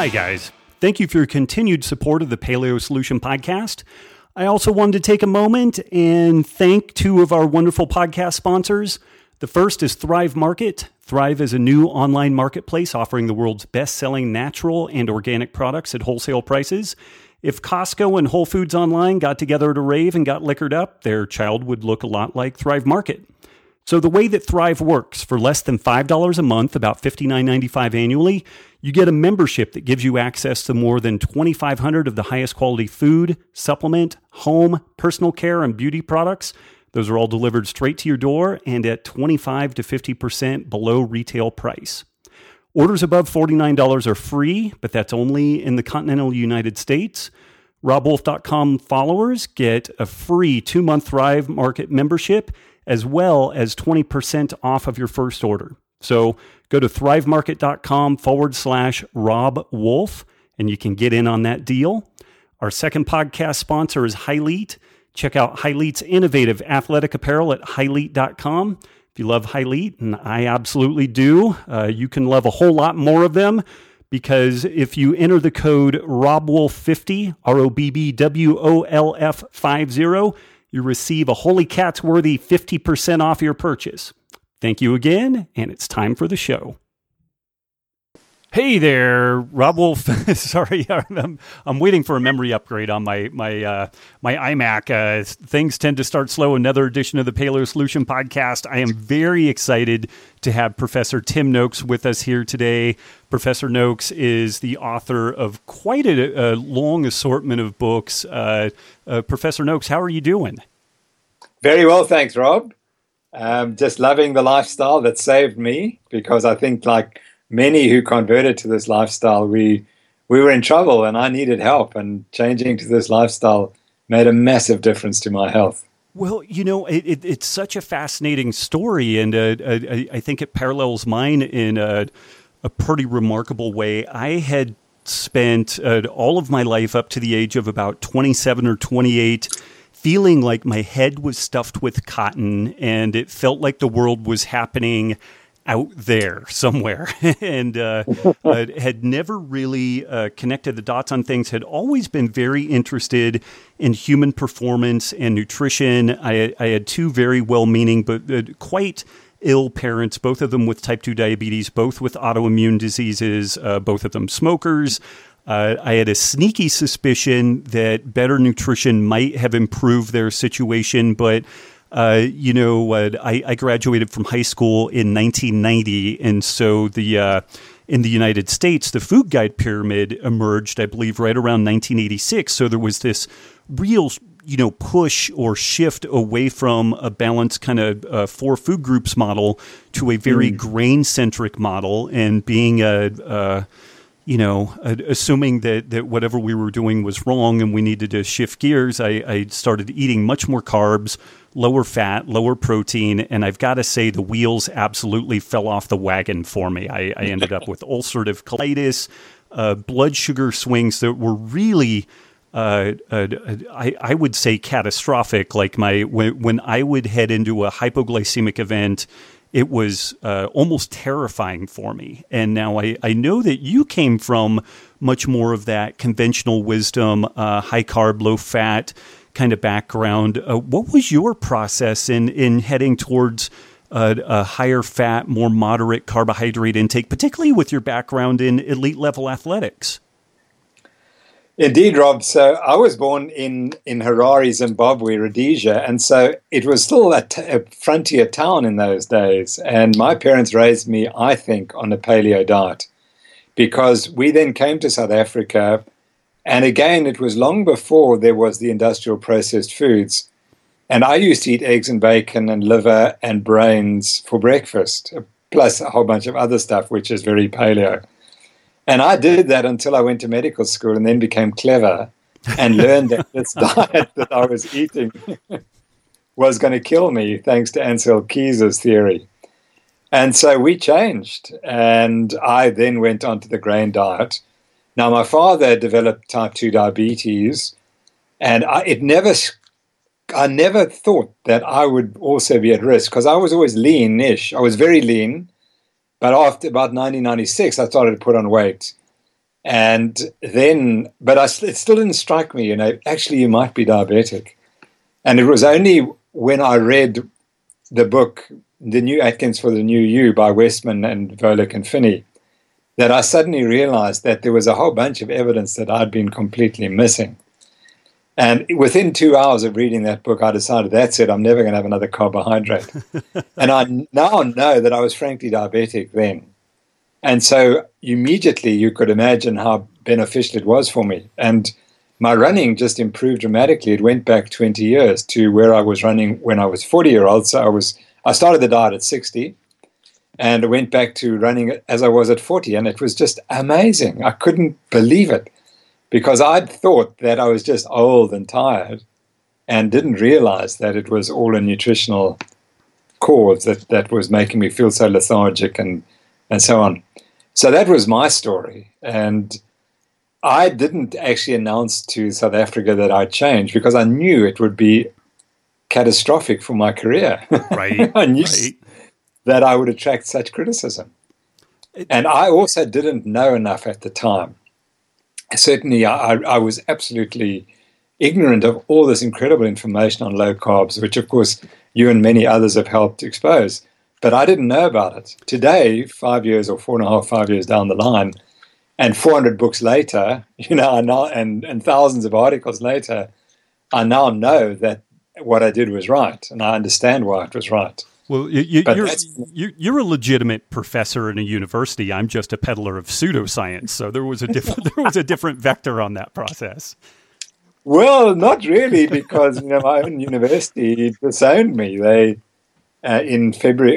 Hi, guys. Thank you for your continued support of the Paleo Solution Podcast. I also wanted to take a moment and thank two of our wonderful podcast sponsors. The first is Thrive Market. Thrive is a new online marketplace offering the world's best-selling natural and organic products at wholesale prices. If Costco and Whole Foods Online got together at a rave and got liquored up, their child would look a lot like Thrive Market. So the way that Thrive works, for less than $5 a month, about $59.95 annually, you get a membership that gives you access to more than 2,500 of the highest quality food, supplement, home, personal care, and beauty products. Those are all delivered straight to your door and at 25 to 50% below retail price. Orders above $49 are free, but that's only in the continental United States. RobWolf.com followers get a free 2-month Thrive Market membership, as well as 20% off of your first order. So go to thrivemarket.com/RobWolf, and you can get in on that deal. Our second podcast sponsor is Hylete. Check out Hylete's innovative athletic apparel at Hylete.com. If you love Hylete, and I absolutely do, you can love a whole lot more of them, because if you enter the code ROBWOLF50, ROBBWOLF50, you receive a Holy Cats worthy 50% off your purchase. Thank you again, and it's time for the show. Hey there, Rob Wolf. Sorry, I'm waiting for a memory upgrade on my iMac. Things tend to start slow. Another edition of the Paleo Solution Podcast. I am very excited to have Professor Tim Noakes with us here today. Professor Noakes is the author of quite a long assortment of books. Professor Noakes, how are you doing? Very well, thanks, Rob. Just loving the lifestyle that saved me, because I think, like many who converted to this lifestyle, we were in trouble and I needed help, and changing to this lifestyle made a massive difference to my health. Well, you know, it's such a fascinating story, and I think it parallels mine in a pretty remarkable way. I had spent all of my life up to the age of about 27 or 28 feeling like my head was stuffed with cotton, and it felt like the world was happening out there somewhere, and had never really connected the dots on things, had always been very interested in human performance and nutrition. I had two very well-meaning but quite ill parents, both of them with type 2 diabetes, both with autoimmune diseases, both of them smokers. I had a sneaky suspicion that better nutrition might have improved their situation, but I graduated from high school in 1990, and so in the United States, the food guide pyramid emerged, I believe, right around 1986. So there was this real, push or shift away from a balanced kind of 4 food groups model to a very grain-centric model, and being assuming that whatever we were doing was wrong and we needed to shift gears, I started eating much more carbs, lower fat, lower protein, and I've got to say the wheels absolutely fell off the wagon for me. I ended up with ulcerative colitis, blood sugar swings that were really, I would say, catastrophic. Like when I would head into a hypoglycemic event, it was almost terrifying for me. And now I know that you came from much more of that conventional wisdom, high carb, low fat kind of background. What was your process in heading towards a higher fat, more moderate carbohydrate intake, particularly with your background in elite level athletics? Indeed, Rob. So I was born in Harare, Zimbabwe, Rhodesia, and so it was still a frontier town in those days. And my parents raised me, I think, on a paleo diet, because we then came to South Africa. And again, it was long before there was the industrial processed foods. And I used to eat eggs and bacon and liver and brains for breakfast, plus a whole bunch of other stuff, which is very paleo. And I did that until I went to medical school, and then became clever and learned that this diet that I was eating was going to kill me, thanks to Ansel Keys' theory. And so we changed, and I then went on to the grain diet. Now, my father developed type 2 diabetes, and I never thought that I would also be at risk, because I was always lean-ish. I was very lean, but after about 1996, I started to put on weight. And then, but it still didn't strike me, actually you might be diabetic. And it was only when I read the book, The New Atkins for the New You by Westman and Volek and Finney, that I suddenly realized that there was a whole bunch of evidence that I'd been completely missing. And within 2 hours of reading that book, I decided, that's it, I'm never going to have another carbohydrate. And I now know that I was frankly diabetic then. And so immediately you could imagine how beneficial it was for me. And my running just improved dramatically. It went back 20 years to where I was running when I was 40-year-old. So I started the diet at 60 and I went back to running as I was at 40. And it was just amazing. I couldn't believe it because I'd thought that I was just old and tired and didn't realize that it was all a nutritional cause that was making me feel so lethargic and so on. So that was my story. And I didn't actually announce to South Africa that I'd changed because I knew it would be catastrophic for my career. Right. I knew that I would attract such criticism. And I also didn't know enough at the time. Certainly, I was absolutely ignorant of all this incredible information on low carbs, which, of course, you and many others have helped expose. But I didn't know about it. Today, 5 years or 4.5, 5 years down the line, and 400 books later, and thousands of articles later, I now know that what I did was right, and I understand why it was right. Well, you're a legitimate professor in a university. I'm just a peddler of pseudoscience. So there was a different vector on that process. Well, not really, because my own university disowned me. They in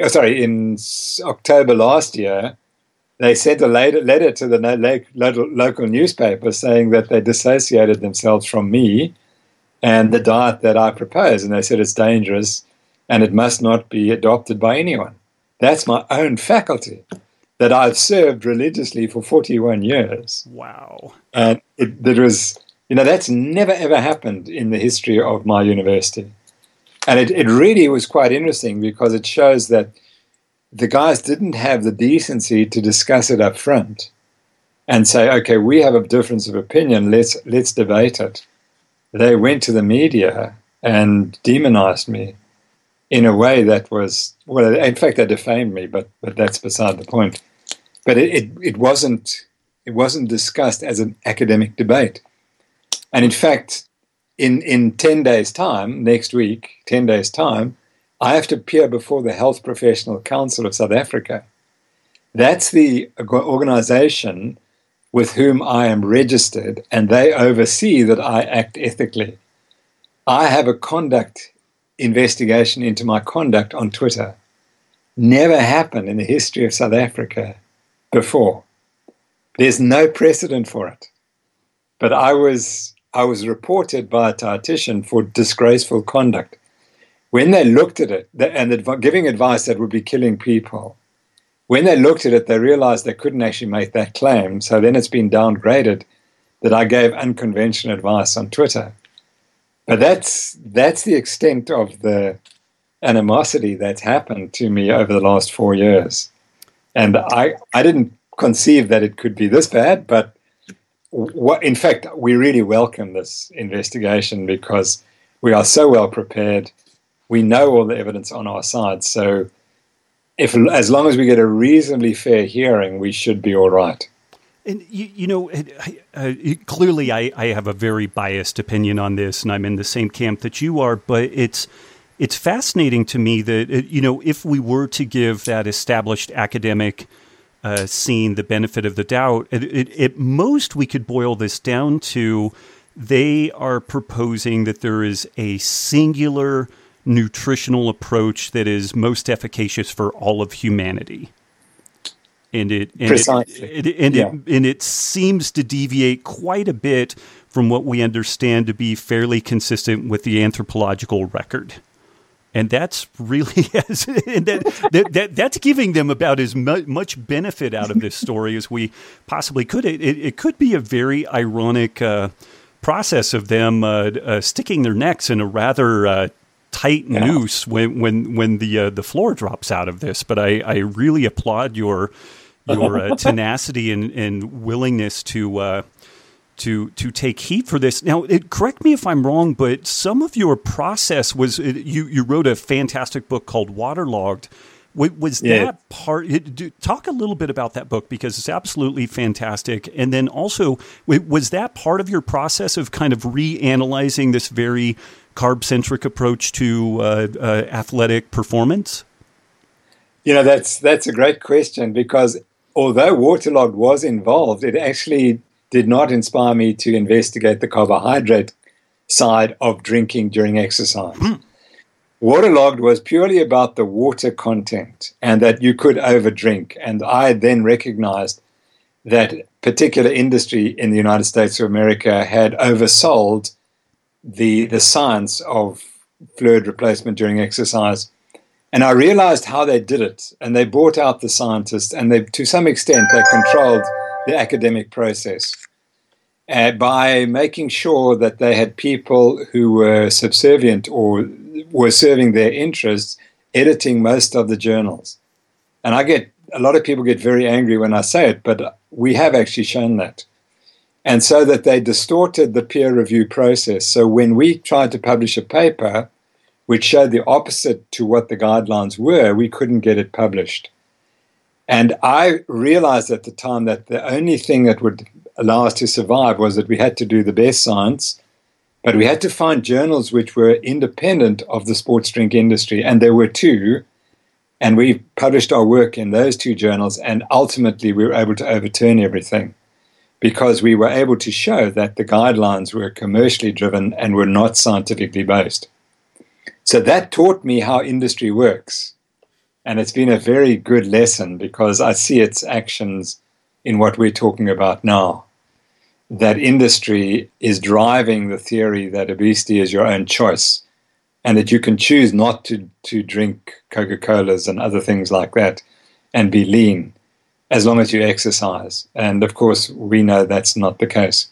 October last year, they sent a letter to the local newspaper saying that they dissociated themselves from me and the diet that I proposed. And they said it's dangerous and it must not be adopted by anyone. That's my own faculty that I've served religiously for 41 years. Wow. And it was, that's never, ever happened in the history of my university. And it really was quite interesting because it shows that the guys didn't have the decency to discuss it up front and say, okay, we have a difference of opinion, let's debate it. They went to the media and demonized me in a way that was, well, in fact, they defamed me, but that's beside the point. But it wasn't discussed as an academic debate. And in fact, in 10 days' time, next week, 10 days' time, I have to appear before the Health Professional Council of South Africa. That's the organization with whom I am registered, and they oversee that I act ethically. I have a conduct investigation into my conduct on Twitter. Never happened in the history of South Africa before. There's no precedent for it. But I was reported by a dietitian for disgraceful conduct. When they looked at it, and giving advice that would be killing people, when they looked at it, they realized they couldn't actually make that claim. So then it's been downgraded that I gave unconventional advice on Twitter. But that's the extent of the animosity that's happened to me over the last 4 years. And I didn't conceive that it could be this bad, but in fact, we really welcome this investigation because we are so well prepared. We know all the evidence on our side. So as long as we get a reasonably fair hearing, we should be all right. And, clearly I have a very biased opinion on this, and I'm in the same camp that you are, but it's fascinating to me that, if we were to give that established academic scene the benefit of the doubt, at most we could boil this down to they are proposing that there is a singular nutritional approach that is most efficacious for all of humanity. And it seems to deviate quite a bit from what we understand to be fairly consistent with the anthropological record. And that's really that's giving them about as much benefit out of this story as we possibly could. It could be a very ironic process of them sticking their necks in a rather tight noose when the floor drops out of this. But I really applaud your your tenacity and willingness to take heat for this. Now, correct me if I'm wrong, but some of your process was you wrote a fantastic book called Waterlogged. Was that part? Talk a little bit about that book, because it's absolutely fantastic. And then also, was that part of your process of kind of reanalyzing this very carb-centric approach to athletic performance? That's a great question, because although Waterlogged was involved, it actually did not inspire me to investigate the carbohydrate side of drinking during exercise. Waterlogged was purely about the water content and that you could overdrink. And I then recognized that particular industry in the United States of America had oversold the science of fluid replacement during exercise. And I realized how they did it. And they bought out the scientists, and to some extent, they controlled the academic process by making sure that they had people who were subservient or were serving their interests, editing most of the journals. And a lot of people get very angry when I say it, but we have actually shown that. And so that they distorted the peer review process. So when we tried to publish a paper which showed the opposite to what the guidelines were, we couldn't get it published. And I realized at the time that the only thing that would allow us to survive was that we had to do the best science, but we had to find journals which were independent of the sports drink industry. And there were two, and we published our work in those two journals, and ultimately we were able to overturn everything because we were able to show that the guidelines were commercially driven and were not scientifically based. So that taught me how industry works. And it's been a very good lesson, because I see its actions in what we're talking about now. That industry is driving the theory that obesity is your own choice, and that you can choose not to drink Coca-Colas and other things like that and be lean as long as you exercise. And of course, we know that's not the case.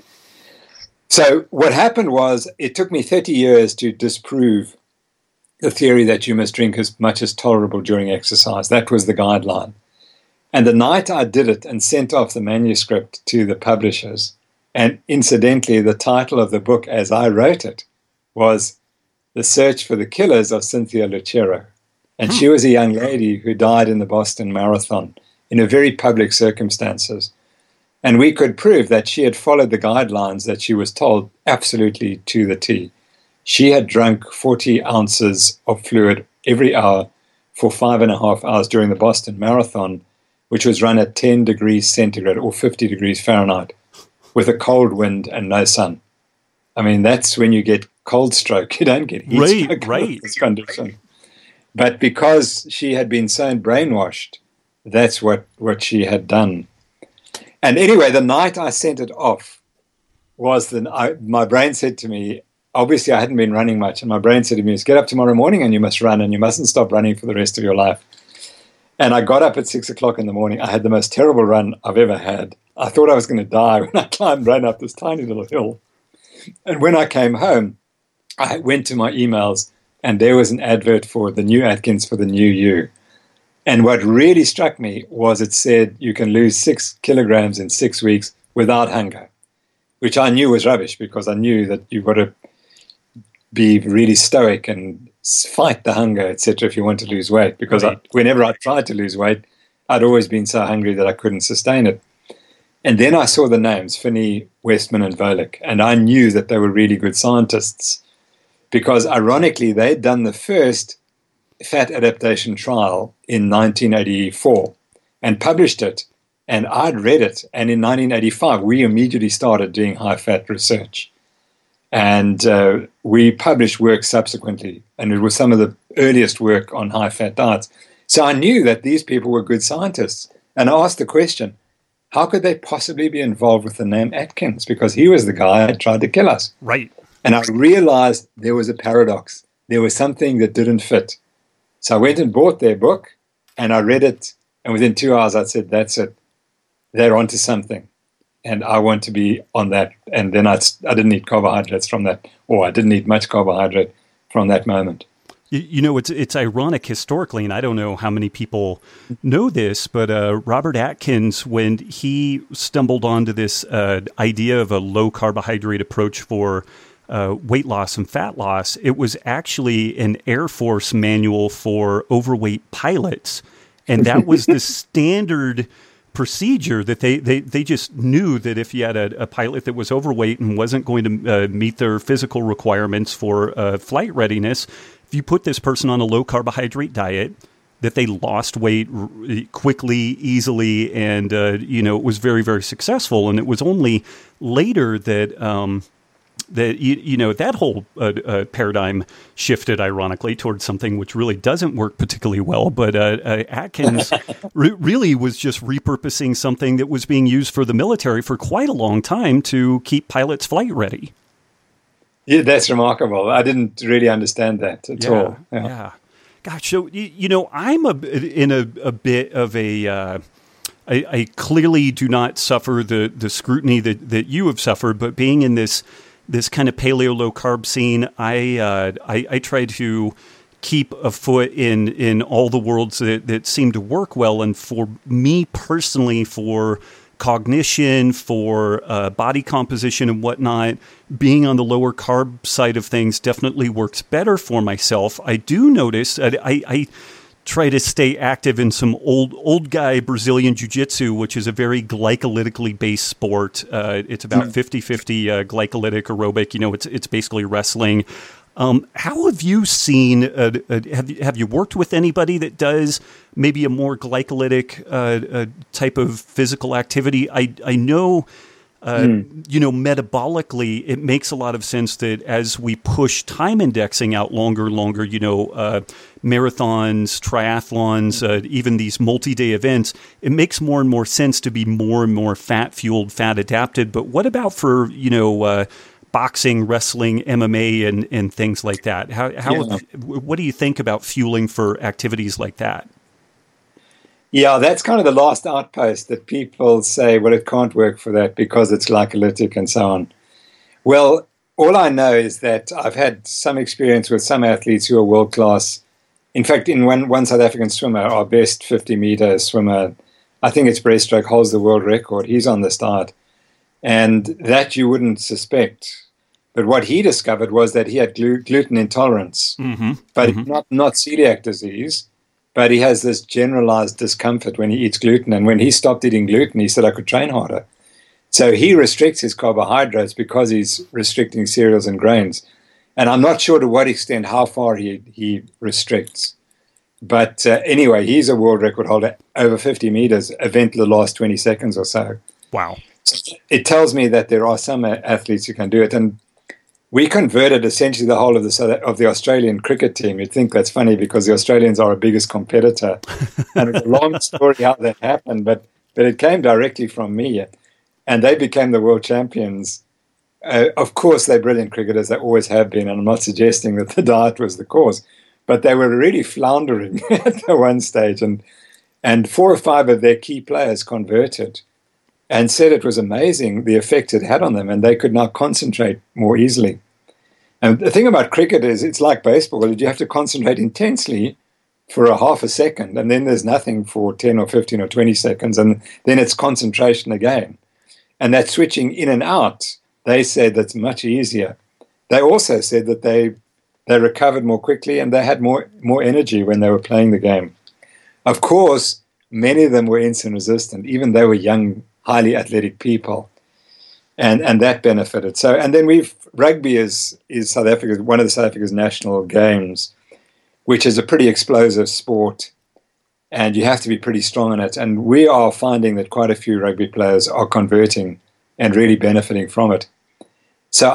So what happened was, it took me 30 years to disprove the theory that you must drink as much as tolerable during exercise. That was the guideline. And the night I did it and sent off the manuscript to the publishers, and incidentally, the title of the book as I wrote it was The Search for the Killers of Cynthia Lucero. And she was a young lady who died in the Boston Marathon in a very public circumstances. And we could prove that she had followed the guidelines that she was told absolutely to the T. She had drunk 40 ounces of fluid every hour for 5.5 hours during the Boston Marathon, which was run at 10 degrees centigrade or 50 degrees Fahrenheit with a cold wind and no sun. I mean, that's when you get cold stroke. You don't get heat stroke in this condition. But because she had been so brainwashed, that's what she had done. And anyway, the night I sent it off was my brain said to me, obviously I hadn't been running much, and my brain said to me, get up tomorrow morning and you must run, and you mustn't stop running for the rest of your life. And I got up at 6 o'clock in the morning. I had the most terrible run I've ever had. I thought I was going to die when I ran up this tiny little hill. And when I came home, I went to my emails, and there was an advert for the new Atkins for the new you. And what really struck me was it said you can lose 6 kilograms in 6 weeks without hunger, which I knew was rubbish, because I knew that you've got to be really stoic and fight the hunger, etc., if you want to lose weight. Because whenever I tried to lose weight, I'd always been so hungry that I couldn't sustain it. And then I saw the names, Finney, Westman, and Volek, and I knew that they were really good scientists, because ironically, they'd done the first fat adaptation trial in 1984 and published it, and I'd read it. And in 1985, we immediately started doing high-fat research. And we published work subsequently, and it was some of the earliest work on high-fat diets. So I knew that these people were good scientists. And I asked the question, how could they possibly be involved with the name Atkins? Because he was the guy that tried to kill us. Right. And I realized there was a paradox. There was something that didn't fit. So I went and bought their book, and I read it. And within 2 hours, I said, that's it. They're onto something. And I want to be on that. And then I didn't eat carbohydrates from that, or I didn't eat much carbohydrate from that moment. It's ironic historically, and I don't know how many people know this, but Robert Atkins, when he stumbled onto this idea of a low carbohydrate approach for weight loss and fat loss, it was actually an Air Force manual for overweight pilots. And that was the standard procedure that they just knew that if you had a pilot that was overweight and wasn't going to meet their physical requirements for flight readiness, if you put this person on a low carbohydrate diet, that they lost weight quickly, easily, and it was very, very successful. And it was only later that that whole paradigm shifted, ironically, towards something which really doesn't work particularly well. But Atkins really was just repurposing something that was being used for the military for quite a long time to keep pilots flight ready. Yeah, that's remarkable. I didn't really understand that at all. Yeah. Gosh, so, I'm in a bit of a... I clearly do not suffer the scrutiny that you have suffered, but being in this kind of paleo low carb scene, I try to keep a foot in all the worlds that seem to work well. And for me personally, for cognition, for body composition and whatnot, being on the lower carb side of things definitely works better for myself. I do notice I try to stay active in some old guy Brazilian jiu-jitsu, which is a very glycolytically based sport. It's about 50-50 glycolytic aerobic. It's basically wrestling. How have you seen, have you worked with anybody that does maybe a more glycolytic type of physical activity? I know, metabolically, it makes a lot of sense that as we push time indexing out longer, marathons, triathlons, even these multi-day events, it makes more and more sense to be more and more fat-fueled, fat-adapted. But what about for, boxing, wrestling, MMA, and things like that? What do you think about fueling for activities like that? Yeah, that's kind of the last outpost that people say, well, it can't work for that because it's glycolytic and so on. Well, all I know is that I've had some experience with some athletes who are world-class. In fact, in one South African swimmer, our best 50-meter swimmer, I think it's breaststroke, holds the world record. He's on the start. And that you wouldn't suspect. But what he discovered was that he had gluten intolerance, but not celiac disease. But he has this generalized discomfort when he eats gluten. And when he stopped eating gluten, he said, I could train harder. So he restricts his carbohydrates because he's restricting cereals and grains. And I'm not sure to what extent, how far he restricts. But anyway, he's a world record holder over 50 meters, event the last 20 seconds or so. Wow. So it tells me that there are some athletes who can do it. And we converted essentially the whole of the Australian cricket team. You'd think that's funny because the Australians are our biggest competitor. And it's a long story how that happened, but it came directly from me. And they became the world champions. Of course, they're brilliant cricketers. They always have been. And I'm not suggesting that the diet was the cause. But they were really floundering at the one stage. And 4 or 5 of their key players converted and said it was amazing the effect it had on them. And they could now concentrate more easily. And the thing about cricket is it's like baseball. You have to concentrate intensely for a half a second, and then there's nothing for 10 or 15 or 20 seconds, and then it's concentration again. And that switching in and out, they said that's much easier. They also said that they recovered more quickly and they had more energy when they were playing the game. Of course, many of them were insulin resistant, even they were young, highly athletic people. And that benefited. So, and then rugby is South Africa's, one of the South Africa's national games, which is a pretty explosive sport, and you have to be pretty strong in it. And we are finding that quite a few rugby players are converting and really benefiting from it. So,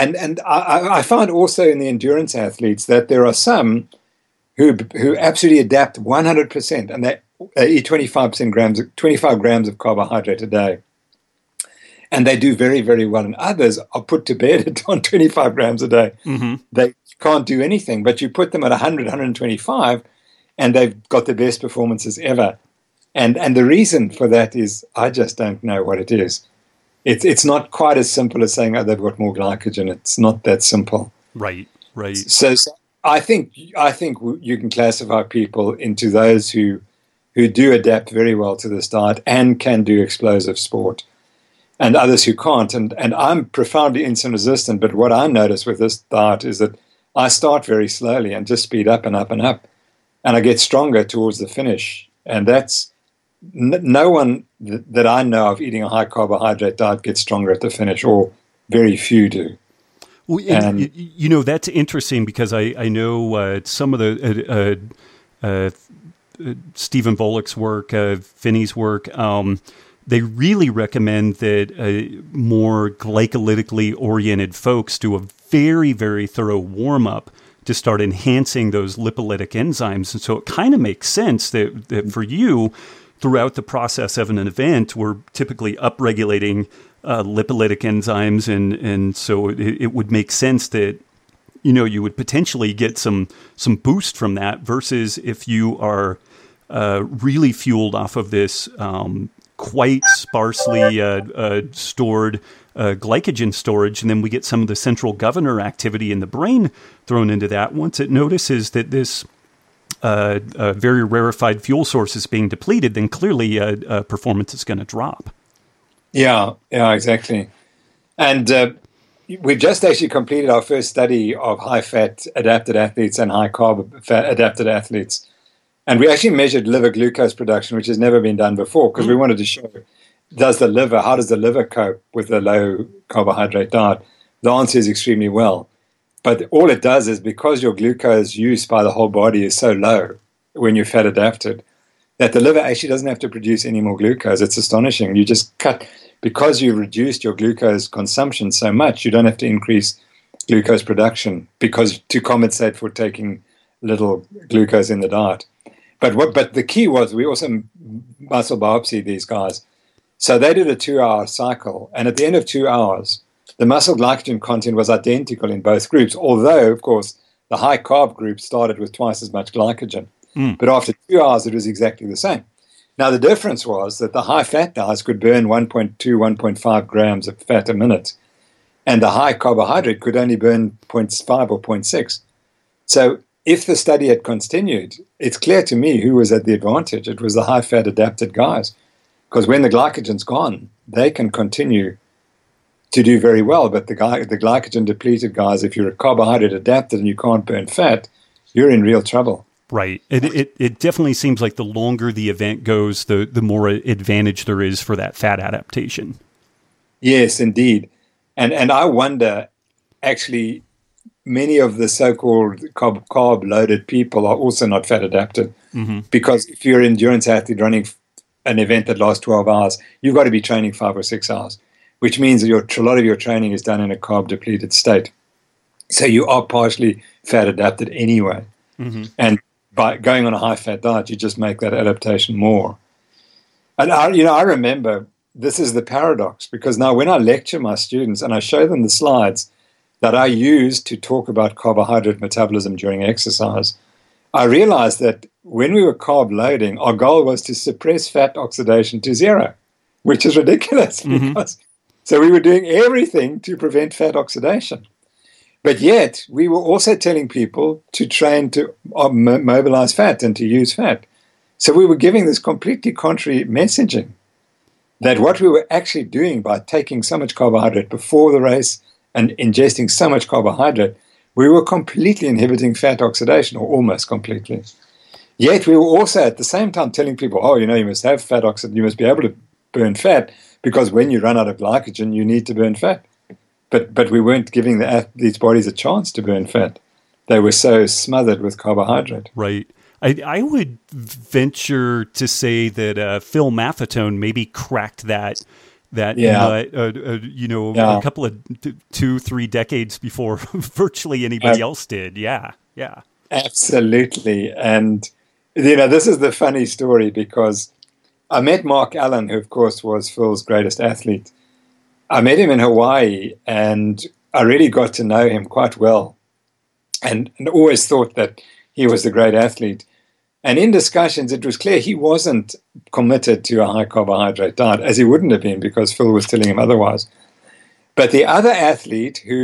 I find also in the endurance athletes that there are some who absolutely adapt 100%, and they eat 25 grams of carbohydrate a day. And they do very, very well. And others are put to bed on 25 grams a day. Mm-hmm. They can't do anything. But you put them at 100, 125, and they've got the best performances ever. And the reason for that is I just don't know what it is. It's not quite as simple as saying, oh, they've got more glycogen. It's not that simple. Right. So I think you can classify people into those who do adapt very well to this diet and can do explosive sport, and others who can't. And I'm profoundly insulin resistant, but what I notice with this diet is that I start very slowly and just speed up and up and up, and I get stronger towards the finish. And that's no one that I know of eating a high carbohydrate diet gets stronger at the finish, or very few do. Well, and that's interesting because I know some of the Stephen Volek's work, Finney's work. They really recommend that more glycolytically oriented folks do a very, very thorough warm up to start enhancing those lipolytic enzymes. And so it kind of makes sense that for you, throughout the process of an event, we're typically upregulating lipolytic enzymes, and so it would make sense that you would potentially get some boost from that versus if you are really fueled off of this quite sparsely stored glycogen storage, and then we get some of the central governor activity in the brain thrown into that. Once it notices that this very rarefied fuel source is being depleted, then clearly performance is going to drop. Yeah, exactly. And we've just actually completed our first study of high-fat adapted athletes and high-carb adapted athletes. And we actually measured liver glucose production, which has never been done before, because we wanted to show, how does the liver cope with a low carbohydrate diet? The answer is extremely well. But all it does is, because your glucose use by the whole body is so low when you're fat adapted, that the liver actually doesn't have to produce any more glucose. It's astonishing. You just cut, because you reduced your glucose consumption so much, you don't have to increase glucose production to compensate for taking little glucose in the diet. But the key was, we also muscle biopsied these guys. So they did a 2-hour cycle, and at the end of 2 hours, the muscle glycogen content was identical in both groups, although, of course, the high-carb group started with twice as much glycogen. But after 2 hours, it was exactly the same. Now, the difference was that the high-fat guys could burn 1.2, 1.5 grams of fat a minute, and the high-carbohydrate could only burn 0.5 or 0.6. So if the study had continued, it's clear to me who was at the advantage. It was the high-fat adapted guys, because when the glycogen's gone, they can continue to do very well. But the glycogen depleted guys, if you're a carbohydrate adapted and you can't burn fat, you're in real trouble. Right. It definitely seems like the longer the event goes, the more advantage there is for that fat adaptation. Yes, indeed. And I wonder, actually, many of the so-called carb-loaded people are also not fat adapted, because if you're an endurance athlete running an event that lasts 12 hours, you've got to be training 5 or 6 hours, which means that a lot of your training is done in a carb-depleted state. So you are partially fat adapted anyway. And by going on a high-fat diet, you just make that adaptation more. And I remember, this is the paradox, because now when I lecture my students and I show them the slides that I use to talk about carbohydrate metabolism during exercise, I realized that when we were carb loading, our goal was to suppress fat oxidation to zero, which is ridiculous. So we were doing everything to prevent fat oxidation. But yet, we were also telling people to train to mobilize fat and to use fat. So we were giving this completely contrary messaging, that what we were actually doing by taking so much carbohydrate before the race and ingesting so much carbohydrate, we were completely inhibiting fat oxidation, or almost completely. Yet we were also at the same time telling people, you must have fat oxidation, you must be able to burn fat, because when you run out of glycogen, you need to burn fat. But we weren't giving the athletes' bodies a chance to burn fat. They were so smothered with carbohydrate. Right. I would venture to say that Phil Maffetone maybe cracked that nut, a couple of 2-3 decades before virtually anybody else did. Yeah. Absolutely. And, this is the funny story, because I met Mark Allen, who, of course, was Phil's greatest athlete. I met him in Hawaii, and I really got to know him quite well, and always thought that he was a great athlete. And in discussions, it was clear he wasn't committed to a high-carbohydrate diet, as he wouldn't have been, because Phil was telling him otherwise. But the other athlete, who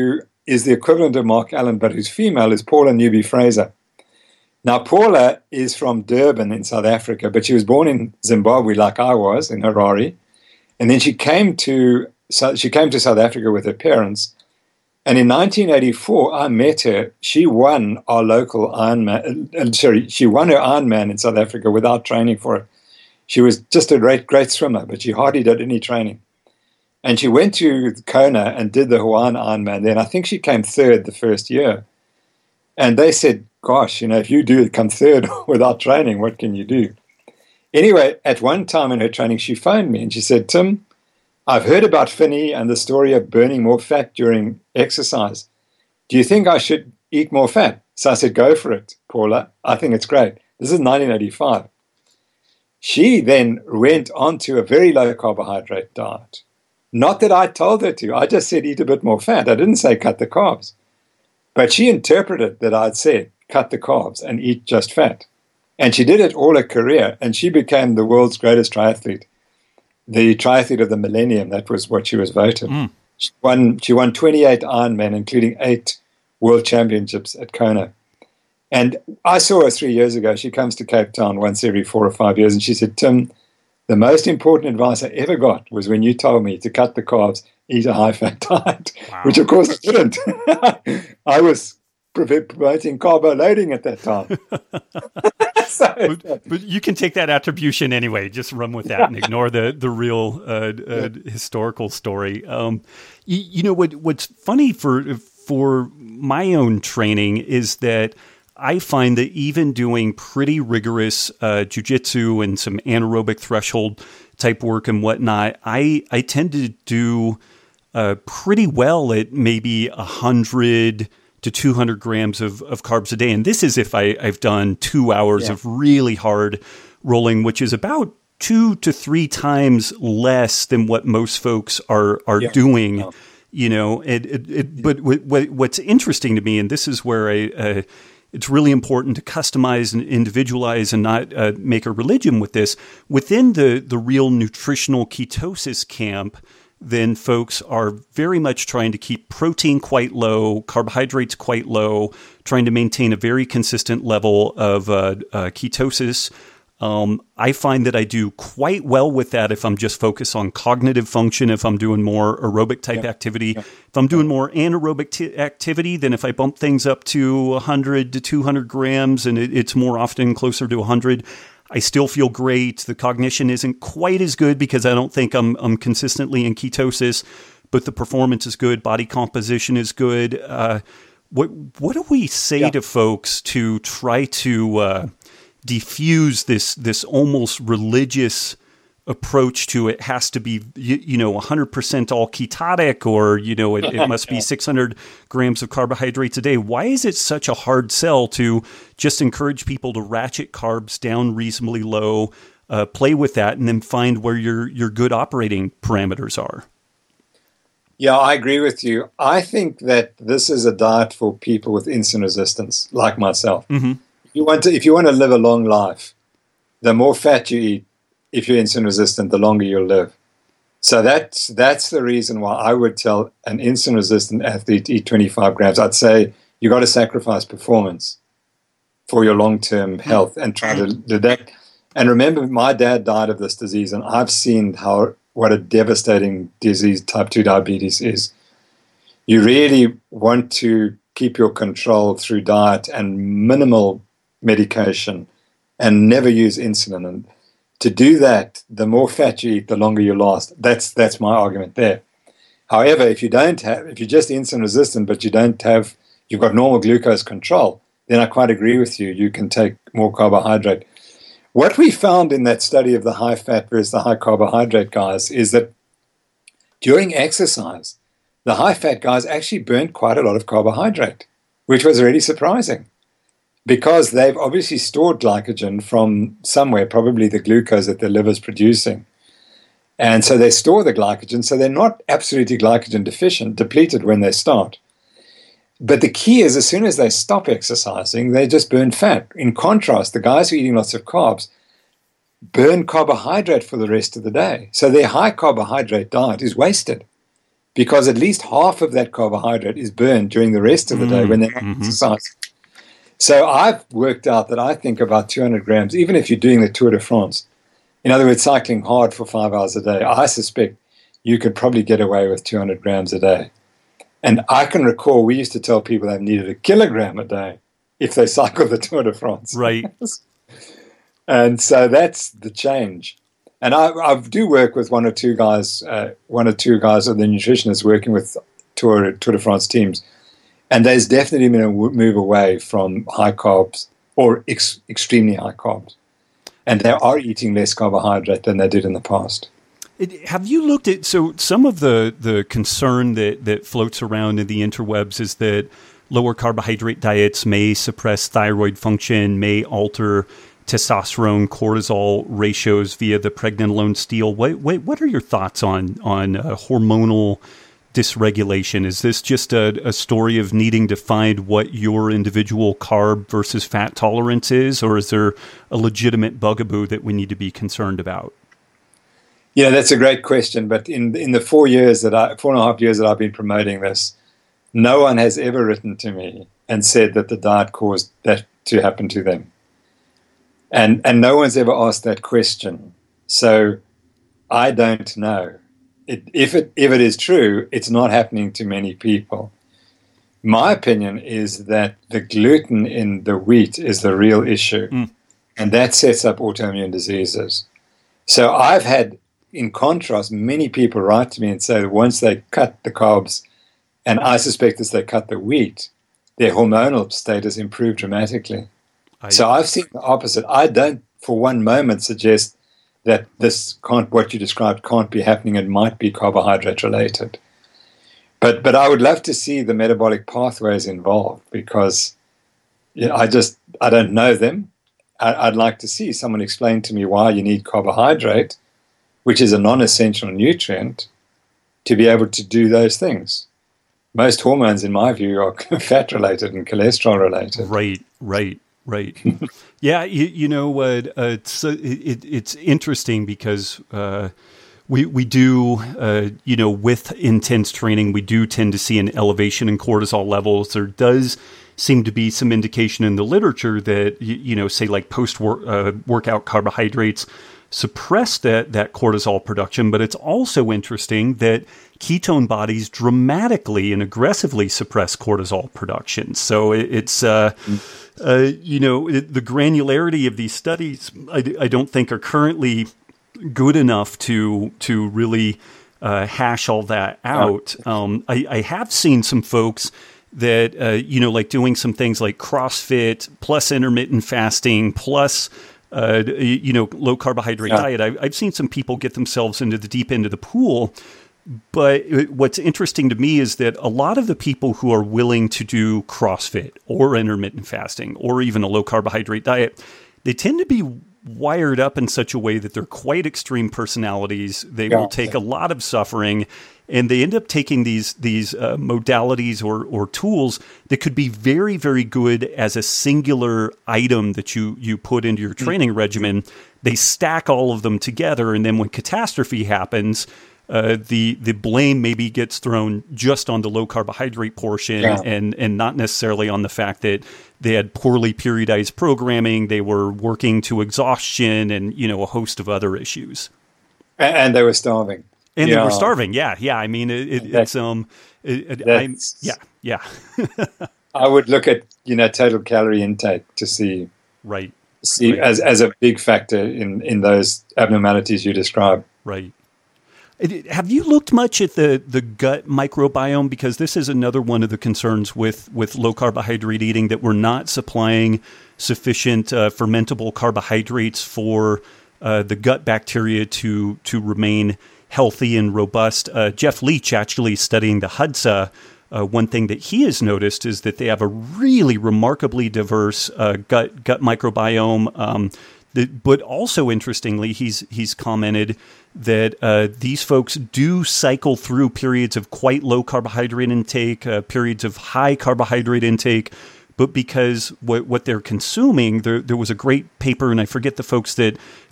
is the equivalent of Mark Allen, but who's female, is Paula Newby Fraser. Now, Paula is from Durban in South Africa, but she was born in Zimbabwe like I was, in Harare. And then she came to South Africa with her parents. And in 1984, I met her. She won our local Ironman. She won her Ironman in South Africa without training for it. She was just a great swimmer, but she hardly did any training. And she went to Kona and did the Hawaiian Ironman then. I think she came third the first year. And they said, gosh, if you do come third without training, what can you do? Anyway, at one time in her training, she phoned me and she said, Tim, I've heard about Finney and the story of burning more fat during exercise. Do you think I should eat more fat? So I said, go for it, Paula. I think it's great. This is 1985. She then went on to a very low carbohydrate diet. Not that I told her to. I just said eat a bit more fat. I didn't say cut the carbs. But she interpreted that I'd said cut the carbs and eat just fat. And she did it all her career. And she became the world's greatest triathlete. The triathlete of the millennium. That was what she was voted. She won 28 Ironman, including 8 world championships at Kona. And I saw her 3 years ago. She comes to Cape Town once every 4 or 5 years. And she said, Tim, the most important advice I ever got was when you told me to cut the carbs, eat a high-fat diet, which of course I didn't. I was promoting carbo loading at that time. But you can take that attribution anyway. Just run with that and ignore the real historical story. What's funny for my own training is that I find that even doing pretty rigorous jiu-jitsu and some anaerobic threshold type work and whatnot, I tend to do pretty well at maybe 100 to 200 grams of carbs a day. And this is if I've done 2 hours of really hard rolling, which is about 2 to 3 times less than what most folks are doing. But what's interesting to me, and this is where it's really important to customize and individualize and not make a religion with this. Within the real nutritional ketosis camp, then folks are very much trying to keep protein quite low, carbohydrates quite low, trying to maintain a very consistent level of ketosis. I find that I do quite well with that if I'm just focused on cognitive function, if I'm doing more aerobic type activity. If I'm doing more anaerobic activity, then if I bump things up to 100 to 200 grams, and it's more often closer to 100, I still feel great. The cognition isn't quite as good because I don't think I'm consistently in ketosis, but the performance is good. Body composition is good. What do we say to folks to try to diffuse this almost religious approach to it? Has to be 100% all ketotic, or it must be 600 grams of carbohydrates a day. Why is it such a hard sell to just encourage people to ratchet carbs down reasonably low, play with that, and then find where your good operating parameters are? Yeah, I agree with you. I think that this is a diet for people with insulin resistance, like myself. Mm-hmm. If you want to live a long life, the more fat you eat, if you're insulin resistant, the longer you'll live. So that's the reason why I would tell an insulin resistant athlete to eat 25 grams. I'd say you got to sacrifice performance for your long-term health and try to do that. And remember, my dad died of this disease, and I've seen what a devastating disease type 2 diabetes is. You really want to keep your control through diet and minimal medication and never use insulin. And to do that, the more fat you eat, the longer you last. That's my argument there. However, if you're just insulin resistant, but you've got normal glucose control, then I quite agree with you. You can take more carbohydrate. What we found in that study of the high fat versus the high carbohydrate guys is that during exercise, the high fat guys actually burnt quite a lot of carbohydrate, which was really surprising, because they've obviously stored glycogen from somewhere, probably the glucose that their liver's producing. And so they store the glycogen, so they're not absolutely glycogen depleted when they start. But the key is, as soon as they stop exercising, they just burn fat. In contrast, the guys who are eating lots of carbs burn carbohydrate for the rest of the day. So their high carbohydrate diet is wasted because at least half of that carbohydrate is burned during the rest of the day when they're not exercising. So I've worked out that I think about 200 grams, even if you're doing the Tour de France, in other words, cycling hard for 5 hours a day, I suspect you could probably get away with 200 grams a day. And I can recall we used to tell people they needed 1 kilogram a day if they cycled the Tour de France. Right. And so that's the change. And I do work with one or two guys or the nutritionists working with Tour de France teams. And there's definitely been a move away from high carbs or extremely high carbs. And they are eating less carbohydrate than they did in the past. Have you looked at, so some of the concern that floats around in the interwebs is that lower carbohydrate diets may suppress thyroid function, may alter testosterone cortisol ratios via the pregnenolone steal. What are your thoughts on hormonal dysregulation? Is this just a story of needing to find what your individual carb versus fat tolerance is, or is there a legitimate bugaboo that we need to be concerned about? Yeah, that's a great question. But in the 4.5 years that I've been promoting this, no one has ever written to me and said that the diet caused that to happen to them. And no one's ever asked that question. So I don't know. If it is true, it's not happening to many people. My opinion is that the gluten in the wheat is the real issue, and that sets up autoimmune diseases. So I've had, in contrast, many people write to me and say that once they cut the carbs, and I suspect as they cut the wheat, their hormonal status improved dramatically. So I've seen the opposite. I don't for one moment suggest that what you described can't be happening and might be carbohydrate related. But I would love to see the metabolic pathways involved because I don't know them. I'd like to see someone explain to me why you need carbohydrate, which is a non-essential nutrient, to be able to do those things. Most hormones, in my view, are fat related and cholesterol related. Right. Yeah, you know what? It's interesting because we do, with intense training, we do tend to see an elevation in cortisol levels. There does seem to be some indication in the literature that, say like post-workout carbohydrates suppress that cortisol production, but it's also interesting that ketone bodies dramatically and aggressively suppress cortisol production. So it's the granularity of these studies, I don't think are currently good enough to really hash all that out. I have seen some folks that, like doing some things like CrossFit plus intermittent fasting plus low carbohydrate diet. I've seen some people get themselves into the deep end of the pool. But what's interesting to me is that a lot of the people who are willing to do CrossFit or intermittent fasting or even a low carbohydrate diet, they tend to be wired up in such a way that they're quite extreme personalities. They will take a lot of suffering, and they end up taking these modalities or tools that could be very, very good as a singular item that you put into your training regimen. They stack all of them together, and then when catastrophe happens, the blame maybe gets thrown just on the low carbohydrate portion and not necessarily on the fact that they had poorly periodized programming, they were working to exhaustion, and a host of other issues. And they were starving. And they were starving. Yeah. I mean, I would look at total calorie intake to see as a big factor in those abnormalities you described. Right. Have you looked much at the gut microbiome? Because this is another one of the concerns with low carbohydrate eating, that we're not supplying sufficient fermentable carbohydrates for the gut bacteria to remain healthy and robust. Jeff Leach, actually studying the Hadza, one thing that he has noticed is that they have a really remarkably diverse gut microbiome. But also interestingly, he's commented that these folks do cycle through periods of quite low carbohydrate intake, periods of high carbohydrate intake, but because what they're consuming, there was a great paper, and I forget the folks that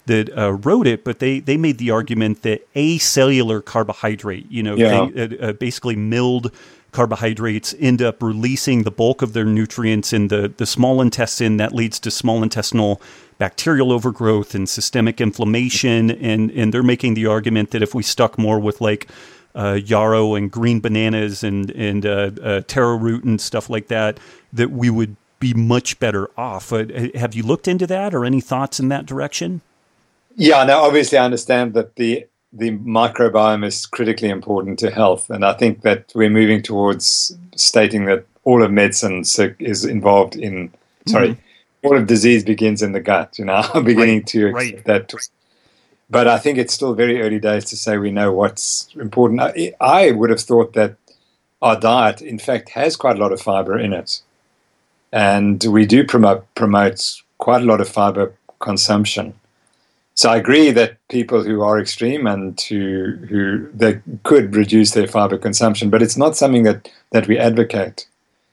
that wrote it, but they made the argument that acellular carbohydrate, basically milled carbohydrates end up releasing the bulk of their nutrients in the small intestine. That leads to small intestinal bacterial overgrowth and systemic inflammation. And they're making the argument that if we stuck more with like yarrow and green bananas and taro root and stuff like that, that we would be much better off. Have you looked into that or any thoughts in that direction? Yeah, no, obviously I understand that the microbiome is critically important to health. And I think that we're moving towards stating that all of medicine is involved in, all of disease begins in the gut. I'm beginning to accept that. But I think it's still very early days to say we know what's important. I would have thought that our diet, in fact, has quite a lot of fiber in it. And we do promote quite a lot of fiber consumption. So I agree that people who are extreme and who they could reduce their fiber consumption, but it's not something that we advocate.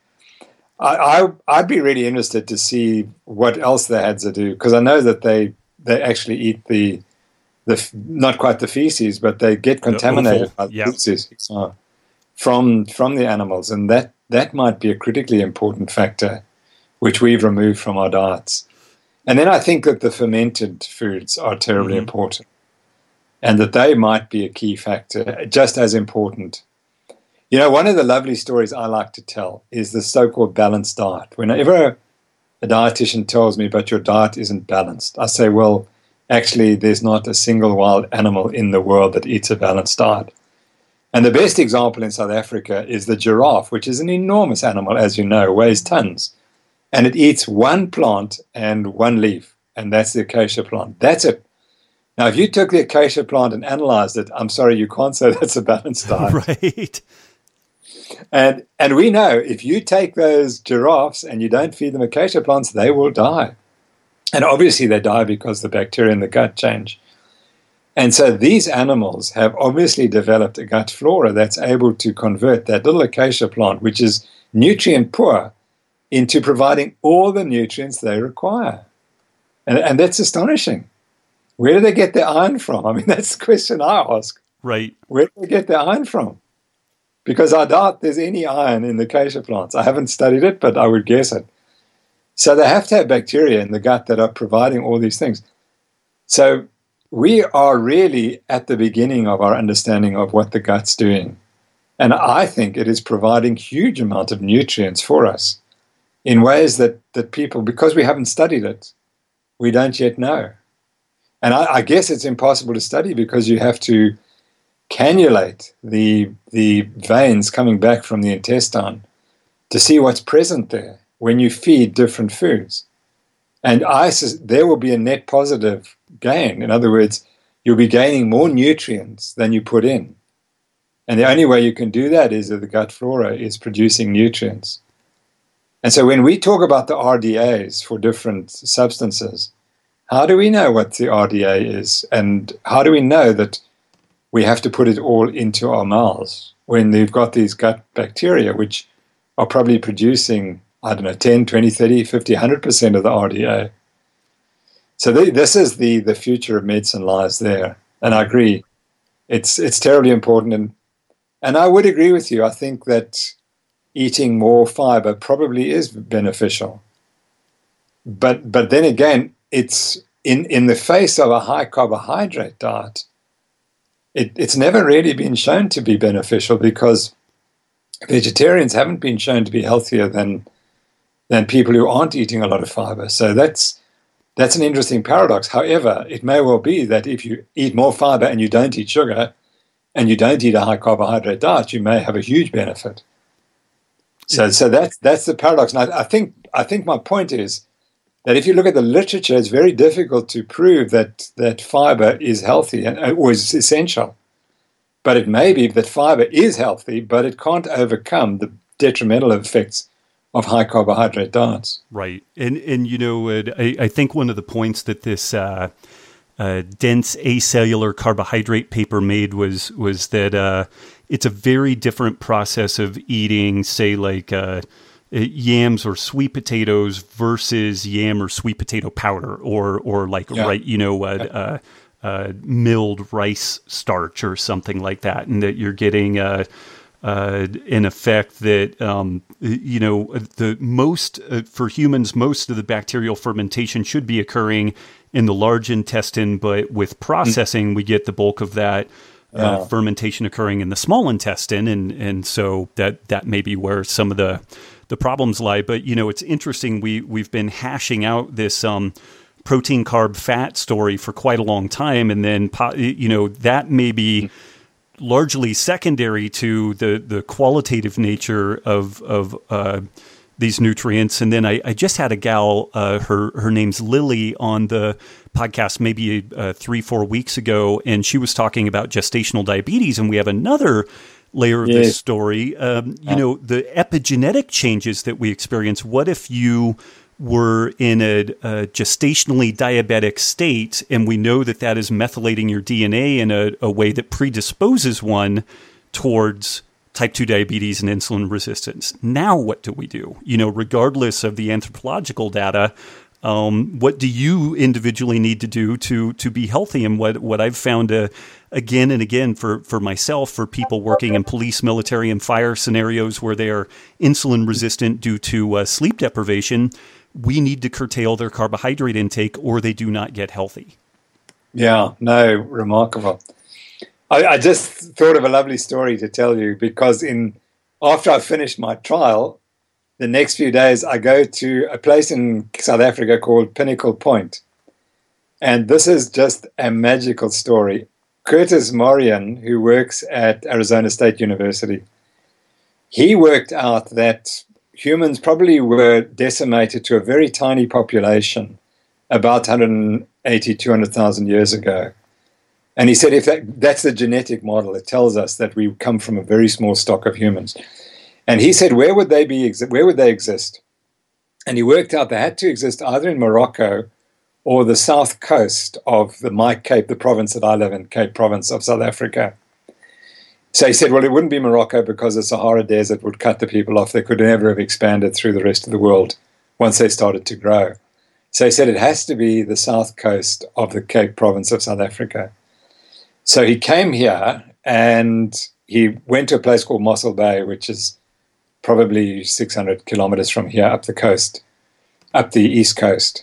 I'd be really interested to see what else the Hadza do, because I know that they actually eat the not quite the feces, but they get contaminated by the feces from the animals, and that might be a critically important factor, which we've removed from our diets. And then I think that the fermented foods are terribly important, and that they might be a key factor, just as important. One of the lovely stories I like to tell is the so-called balanced diet. Whenever a dietitian tells me, but your diet isn't balanced, I say, well, actually, there's not a single wild animal in the world that eats a balanced diet. And the best example in South Africa is the giraffe, which is an enormous animal, as you know, weighs tons. And it eats one plant and one leaf, and that's the acacia plant. That's it. Now, if you took the acacia plant and analyzed it, I'm sorry, you can't say that's a balanced diet. Right. And we know if you take those giraffes and you don't feed them acacia plants, they will die. And obviously they die because the bacteria in the gut change. And so these animals have obviously developed a gut flora that's able to convert that little acacia plant, which is nutrient poor, into providing all the nutrients they require. And that's astonishing. Where do they get their iron from? I mean, that's the question I ask. Right. Where do they get their iron from? Because I doubt there's any iron in the acacia plants. I haven't studied it, but I would guess it. So they have to have bacteria in the gut that are providing all these things. So we are really at the beginning of our understanding of what the gut's doing. And I think it is providing huge amount of nutrients for us in ways that people, because we haven't studied it, we don't yet know. And I guess it's impossible to study because you have to cannulate the veins coming back from the intestine to see what's present there when you feed different foods. And there will be a net positive gain. In other words, you'll be gaining more nutrients than you put in. And the only way you can do that is that the gut flora is producing nutrients. And so when we talk about the RDAs for different substances, how do we know what the RDA is? And how do we know that we have to put it all into our mouths when they've got these gut bacteria, which are probably producing, 10, 20, 30, 50, 100% of the RDA. So this is the future of medicine lies there. And I agree. It's terribly important. And I would agree with you. I think that eating more fiber probably is beneficial. But then again, it's in the face of a high carbohydrate diet, it's never really been shown to be beneficial because vegetarians haven't been shown to be healthier than people who aren't eating a lot of fiber. So that's an interesting paradox. However, it may well be that if you eat more fiber and you don't eat sugar and you don't eat a high carbohydrate diet, you may have a huge benefit. So that's the paradox. And I think my point is that if you look at the literature, it's very difficult to prove that fiber is healthy or is essential. But it may be that fiber is healthy, but it can't overcome the detrimental effects of high carbohydrate diets. Right. And I think one of the points that this dense acellular carbohydrate paper made was that it's a very different process of eating, say, like yams or sweet potatoes versus yam or sweet potato powder, or like milled rice starch or something like that, and that you're getting in effect that the most for humans, most of the bacterial fermentation should be occurring in the large intestine, but with processing, we get the bulk of that fermentation occurring in the small intestine, and so that may be where some of the problems lie. But it's interesting. We've been hashing out this protein, carb, fat story for quite a long time, and then that may be largely secondary to the qualitative nature of these nutrients. And then I just had a gal, her name's Lily, on the podcast maybe 3-4 weeks ago, and she was talking about gestational diabetes, and we have another layer of this story. The epigenetic changes that we experience. What if you were in a gestationally diabetic state, and we know that is methylating your DNA in a way that predisposes one towards type 2 diabetes and insulin resistance? Now what do we do? Regardless of the anthropological data, what do you individually need to do to be healthy? And what I've found again and again for myself, for people working in police, military, and fire scenarios where they are insulin resistant due to sleep deprivation, we need to curtail their carbohydrate intake or they do not get healthy. Yeah, no, remarkable. I just thought of a lovely story to tell you, because after I finished my trial, the next few days I go to a place in South Africa called Pinnacle Point. And this is just a magical story. Curtis Morian, who works at Arizona State University, he worked out that humans probably were decimated to a very tiny population about 180, 200,000 years ago. And he said, if that's the genetic model, it tells us that we come from a very small stock of humans. And he said, where would they exist? And he worked out they had to exist either in Morocco or the south coast of the Mike Cape, the province that I live in, Cape Province of South Africa. So he said, well, it wouldn't be Morocco because the Sahara Desert would cut the people off. They could never have expanded through the rest of the world once they started to grow. So he said it has to be the south coast of the Cape Province of South Africa. So he came here and he went to a place called Mossel Bay, which is probably 600 kilometers from here up the coast, up the east coast.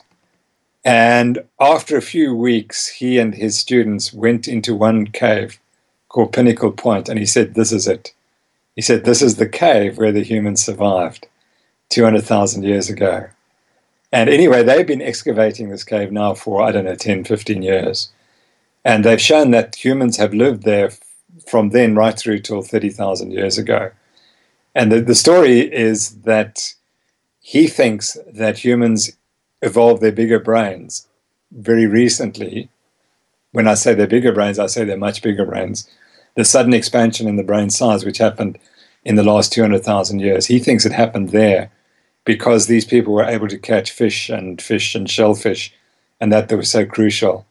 And after a few weeks, he and his students went into one cave called Pinnacle Point, and he said, this is it. He said, this is the cave where the humans survived 200,000 years ago. And anyway, they've been excavating this cave now for, 10, 15 years. And they've shown that humans have lived there from then right through till 30,000 years ago. And the story is that he thinks that humans evolved their bigger brains very recently. When I say they're bigger brains, I say they're much bigger brains. The sudden expansion in the brain size, which happened in the last 200,000 years, he thinks it happened there because these people were able to catch fish and shellfish, and that was so crucial.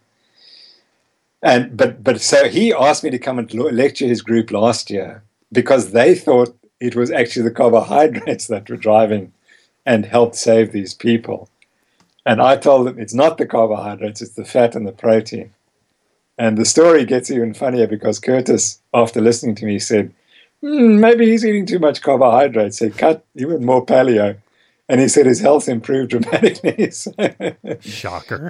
And but so he asked me to come and lecture his group last year because they thought it was actually the carbohydrates that were driving and helped save these people. And I told them it's not the carbohydrates, it's the fat and the protein. And the story gets even funnier because Curtis, after listening to me, said, maybe he's eating too much carbohydrates. So he cut even more paleo. And he said his health improved dramatically. Shocker.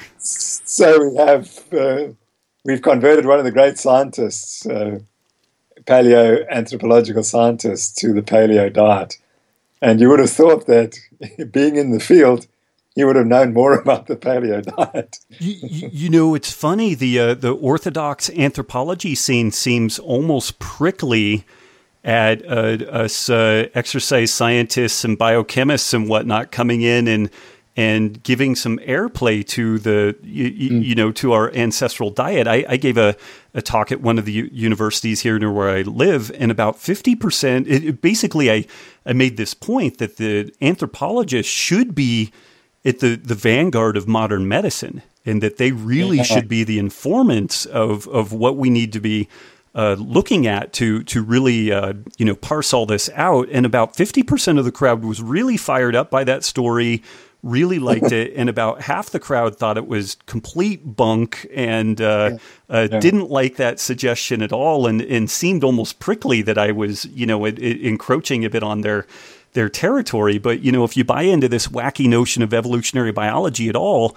So we've converted one of the great scientists, paleoanthropological scientists, to the paleo diet. And you would have thought that being in the field, he would have known more about the paleo diet. It's funny. The orthodox anthropology scene seems almost prickly at us exercise scientists and biochemists and whatnot coming in and giving some airplay to to our ancestral diet. I gave a talk at one of the universities here near where I live, and about 50%. Basically, I made this point that the anthropologists should be at the vanguard of modern medicine, and that they really should be the informants of what we need to be looking at to really parse all this out. And about 50% of the crowd was really fired up by that story, really liked it, and about half the crowd thought it was complete bunk and didn't like that suggestion at all, and seemed almost prickly that I was encroaching a bit on their territory. But if you buy into this wacky notion of evolutionary biology at all,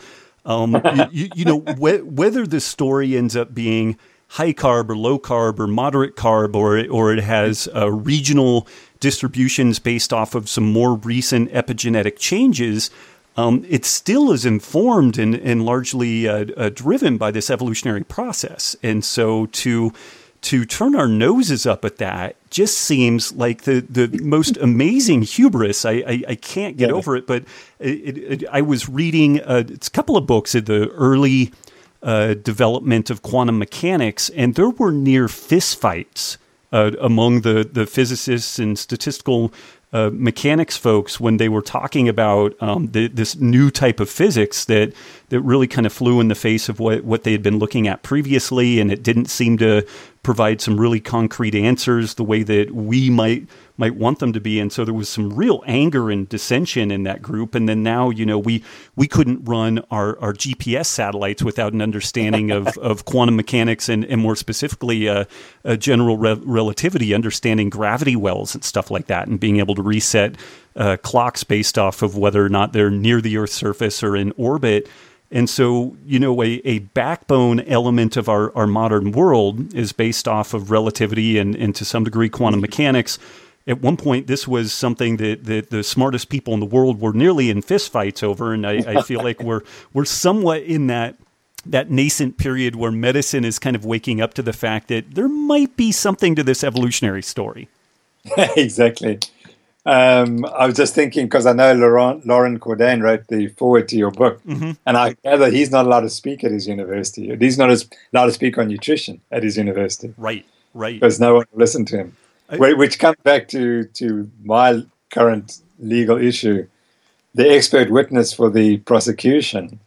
whether the story ends up being high carb or low carb or moderate carb, or it has regional distributions based off of some more recent epigenetic changes, it still is informed and largely driven by this evolutionary process. And so to turn our noses up at that just seems like the most amazing hubris. I can't get over it. But I was reading a couple of books at the early development of quantum mechanics, and there were near fistfights among the physicists and statistical mechanics folks when they were talking about this new type of physics that really kind of flew in the face of what they had been looking at previously, and it didn't seem to provide some really concrete answers the way that we might want them to be. And so there was some real anger and dissension in that group. And then now, we couldn't run our GPS satellites without an understanding of quantum mechanics and more specifically general relativity, understanding gravity wells and stuff like that, and being able to reset clocks based off of whether or not they're near the Earth's surface or in orbit. And so, a backbone element of our modern world is based off of relativity and to some degree quantum mechanics. At one point, this was something that the smartest people in the world were nearly in fistfights over, and I feel like we're somewhat in that nascent period where medicine is kind of waking up to the fact that there might be something to this evolutionary story. Exactly. I was just thinking, because I know Lauren Cordain wrote the foreword to your book, and I gather he's not allowed to speak at his university. He's not allowed to speak on nutrition at his university. Right. Because no one will listen to him. Which comes back to my current legal issue. The expert witness for the prosecution,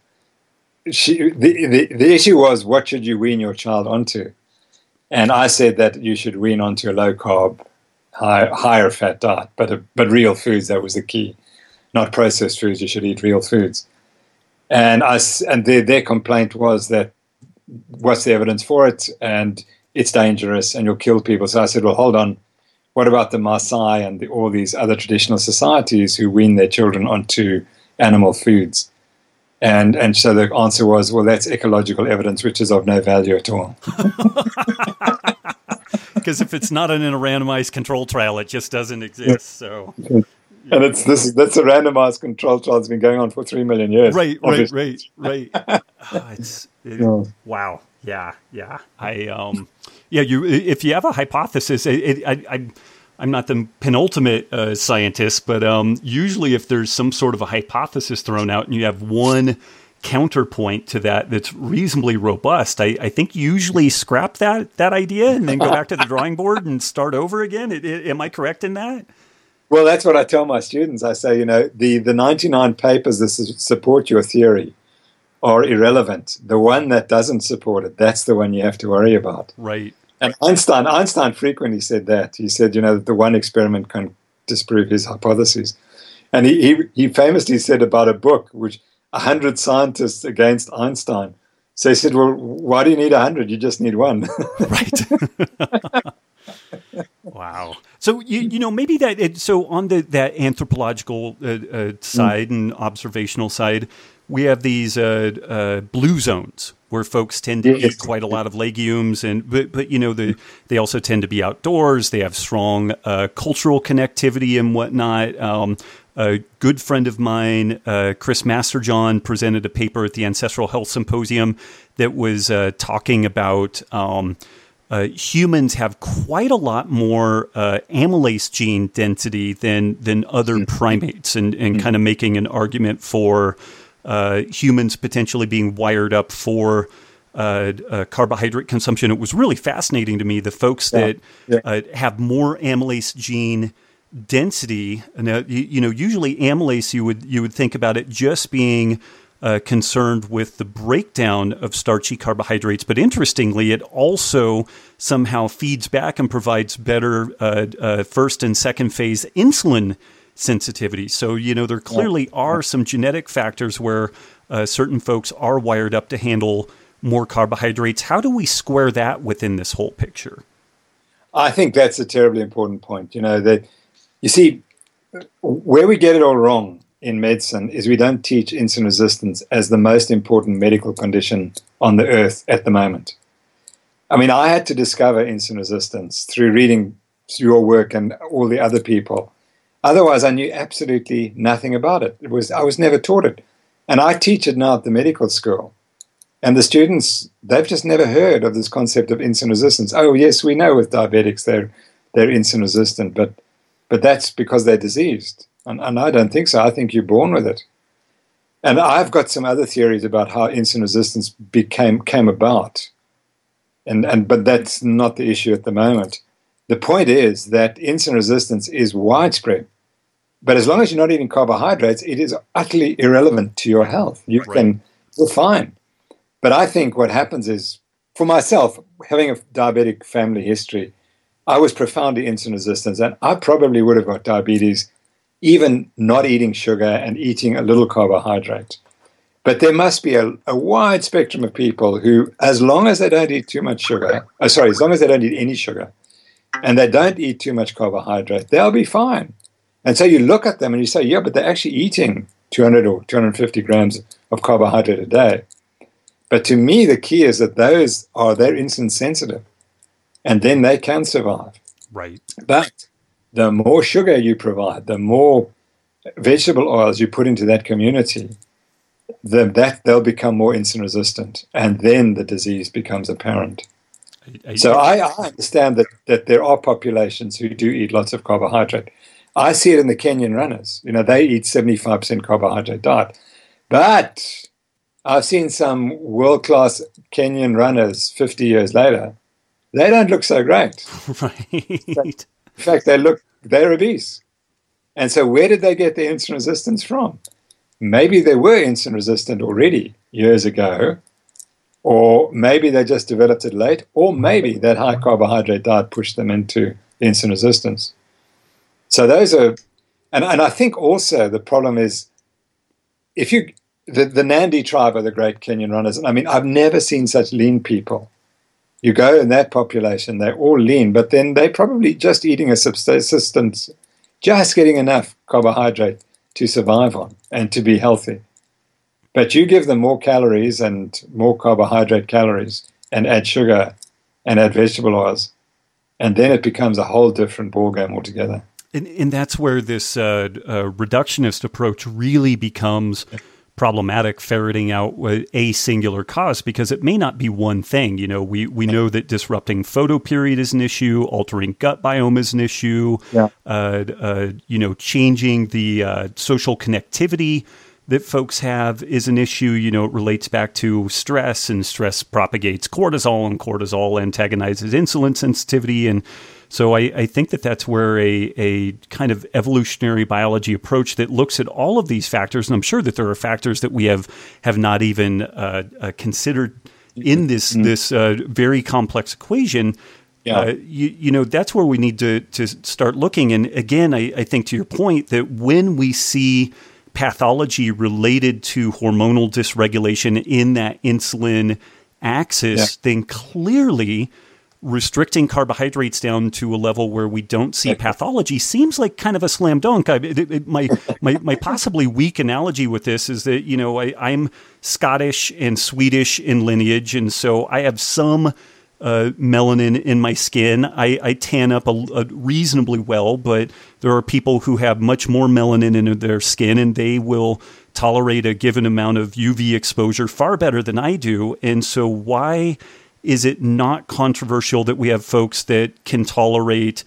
the issue was, what should you wean your child onto? And I said that you should wean onto a low-carb, higher fat diet, but real foods. That was the key, not processed foods. You should eat real foods. And their complaint was that, what's the evidence for it? And it's dangerous, and you'll kill people. So I said, well, hold on. What about the Maasai and all these other traditional societies who wean their children onto animal foods? And so the answer was, well, that's ecological evidence, which is of no value at all. Because if it's not in a randomized control trial, it just doesn't exist. So, and that's a randomized control trial that's been going on for 3 million years. Right. Wow. Yeah. If you have a hypothesis, I'm not the penultimate scientist, but usually if there's some sort of a hypothesis thrown out and you have one counterpoint to that's reasonably robust, I think you usually scrap that idea and then go back to the drawing board and start over again. Am I correct in that? Well, that's what I tell my students. I say, the 99 papers that support your theory are irrelevant. The one that doesn't support it, that's the one you have to worry about. Right. And Einstein frequently said that. He said, that the one experiment can disprove his hypotheses. And he famously said about a book, which 100 scientists against Einstein. So he said, well, why do you need 100? You just need one. Right. Wow. So, maybe so on that anthropological side and observational side, we have these blue zones where folks tend to eat quite a lot of legumes, but they also tend to be outdoors. They have strong cultural connectivity and whatnot. A good friend of mine, Chris Masterjohn, presented a paper at the Ancestral Health Symposium that was talking about humans have quite a lot more amylase gene density than other primates, and kind of making an argument for humans potentially being wired up for carbohydrate consumption. It was really fascinating to me, the folks that have more amylase gene density. Now, usually amylase, you would think about it just being concerned with the breakdown of starchy carbohydrates, but interestingly, it also somehow feeds back and provides better first and second phase insulin sensitivity. So, there clearly are some genetic factors where certain folks are wired up to handle more carbohydrates. How do we square that within this whole picture? I think that's a terribly important point. That you see, where we get it all wrong in medicine is we don't teach insulin resistance as the most important medical condition on the earth at the moment. I mean, I had to discover insulin resistance through reading your work and all the other people. Otherwise, I knew absolutely nothing about it. I was never taught it. And I teach it now at the medical school. And the students, they've just never heard of this concept of insulin resistance. Oh, yes, we know with diabetics they're insulin resistant, but that's because they're diseased. And I don't think so. I think you're born with it. And I've got some other theories about how insulin resistance came about. But that's not the issue at the moment. The point is that insulin resistance is widespread. But as long as you're not eating carbohydrates, it is utterly irrelevant to your health. You're fine. But I think what happens is, for myself, having a diabetic family history, I was profoundly insulin resistant, and I probably would have got diabetes even not eating sugar and eating a little carbohydrate. But there must be a wide spectrum of people who, as long as they don't eat too much sugar, as long as they don't eat any sugar, and they don't eat too much carbohydrate, they'll be fine. And so you look at them and you say, yeah, but they're actually eating 200 or 250 grams of carbohydrate a day. But to me, the key is that they're insulin sensitive, and then they can survive. Right. But the more sugar you provide, the more vegetable oils you put into that community, they'll become more insulin resistant, and then the disease becomes apparent. So I understand that there are populations who do eat lots of carbohydrate. I see it in the Kenyan runners. They eat 75% carbohydrate diet. But I've seen some world-class Kenyan runners 50 years later. They don't look so great. Right. In fact, they're obese. And so where did they get their insulin resistance from? Maybe they were insulin resistant already years ago, or maybe they just developed it late, or maybe that high carbohydrate diet pushed them into insulin resistance. So those are, and I think also the problem is, the Nandi tribe are the great Kenyan runners. I mean, I've never seen such lean people. You go in that population, they're all lean, but then they're probably just eating a subsistence, just getting enough carbohydrate to survive on and to be healthy. But you give them more calories and more carbohydrate calories and add sugar and add vegetable oils, and then it becomes a whole different ballgame altogether. And that's where this reductionist approach really becomes problematic, ferreting out a singular cause, because it may not be one thing. We know that disrupting photoperiod is an issue, altering gut biome is an issue, changing the social connectivity that folks have is an issue. It relates back to stress, and stress propagates cortisol, and cortisol antagonizes insulin sensitivity. And so I think that's where a kind of evolutionary biology approach that looks at all of these factors, and I'm sure that there are factors that we have not even considered in this very complex equation. Yeah. That's where we need to start looking. And again, I think to your point that when we see pathology related to hormonal dysregulation in that insulin axis, then clearly restricting carbohydrates down to a level where we don't see pathology seems like kind of a slam dunk. My possibly weak analogy with this is that, I'm Scottish and Swedish in lineage, and so I have some melanin in my skin. I tan up reasonably well, but there are people who have much more melanin in their skin, and they will tolerate a given amount of UV exposure far better than I do. And so why is it not controversial that we have folks that can tolerate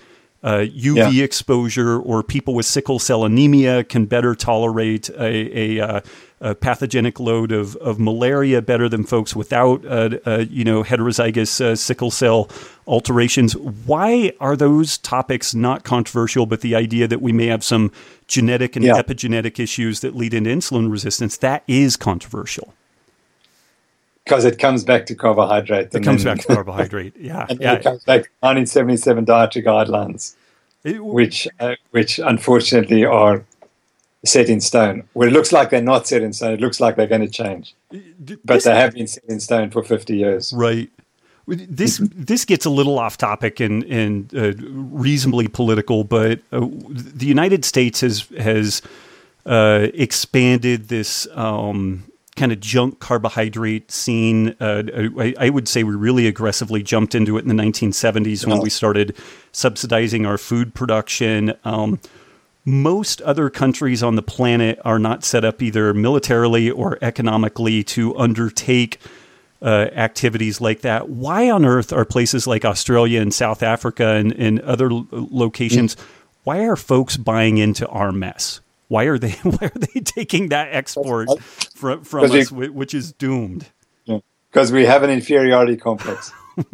UV exposure, or people with sickle cell anemia can better tolerate a pathogenic load of malaria better than folks without heterozygous sickle cell alterations. Why are those topics not controversial, but the idea that we may have some genetic and epigenetic issues that lead into insulin resistance, that is controversial? Because it comes back to carbohydrate. It comes back to carbohydrate, yeah. And it comes back to 1977 dietary guidelines, which unfortunately are set in stone. Well, it looks like they're not set in stone. It looks like they're going to change. But they have been set in stone for 50 years. Right. This gets a little off topic and reasonably political, but the United States has expanded this kind of junk carbohydrate scene. I would say we really aggressively jumped into it in the 1970s when we started subsidizing our food production. Most other countries on the planet are not set up either militarily or economically to undertake activities like that. Why on earth are places like Australia and South Africa and other locations, why are folks buying into our mess? Why are they taking that export from us, which is doomed? Because we have an inferiority complex.